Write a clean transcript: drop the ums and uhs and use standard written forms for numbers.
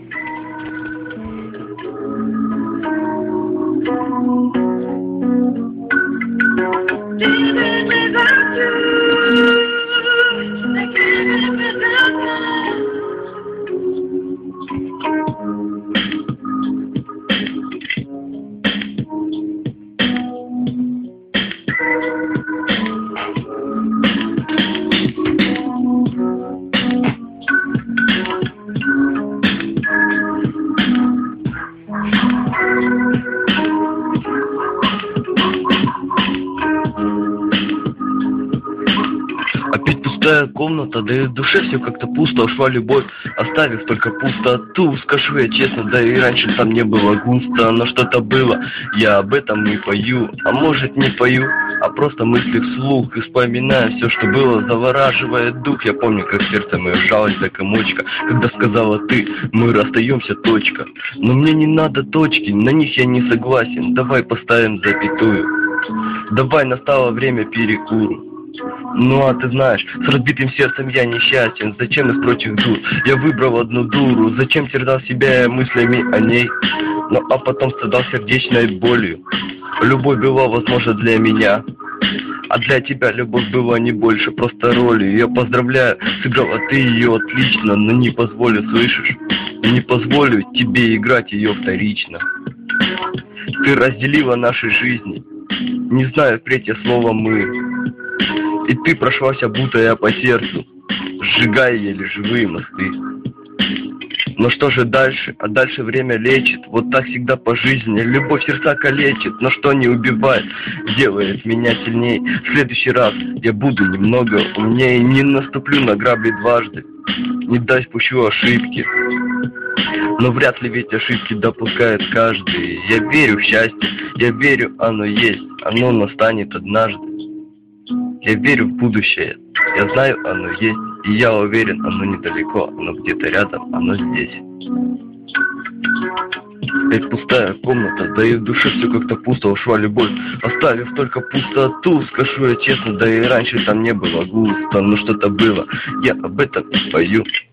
Опять пустая комната, да и в душе все как-то пусто. Ушла любовь, оставив только пустоту. Скажу я честно, да и раньше там не было густо, но что-то было, я об этом не пою. А может не пою, а просто мысли вслух. И вспоминая все, что было, завораживает дух. Я помню, как сердце мое сжалось до комочка, когда сказала ты: мы расстаемся, точка. Но мне не надо точки, на них я не согласен. Давай поставим запятую, давай, настало время перекуру. Ну а ты знаешь, с разбитым сердцем я несчастен. Зачем из прочих дур я выбрал одну дуру? Зачем терзал себя мыслями о ней? Ну а потом страдал сердечной болью. Любовь была возможна для меня, а для тебя любовь была не больше, просто ролью. Я поздравляю, сыграла ты ее отлично, но не позволю, слышишь? Не позволю тебе играть ее вторично. Ты разделила наши жизни, не знаю третье слово «мы». И ты прошлась, будто по сердцу, сжигая еле живые мосты. Но что же дальше? А дальше время лечит. Вот так всегда по жизни. Любовь сердца калечит, но что не убивает, делает меня сильней. В следующий раз я буду немного умнее. Не наступлю на грабли дважды, не дай спущу ошибки. Но вряд ли ведь ошибки допускает каждый. Я верю в счастье, я верю, оно есть, оно настанет однажды. Я верю в будущее, я знаю, оно есть, и я уверен, оно недалеко, оно где-то рядом, оно здесь. Опять пустая комната, да и в душе все как-то пусто. Ушла любовь, оставив только пустоту. Скажу я честно, да и раньше там не было густо, но что-то было, я об этом и пою.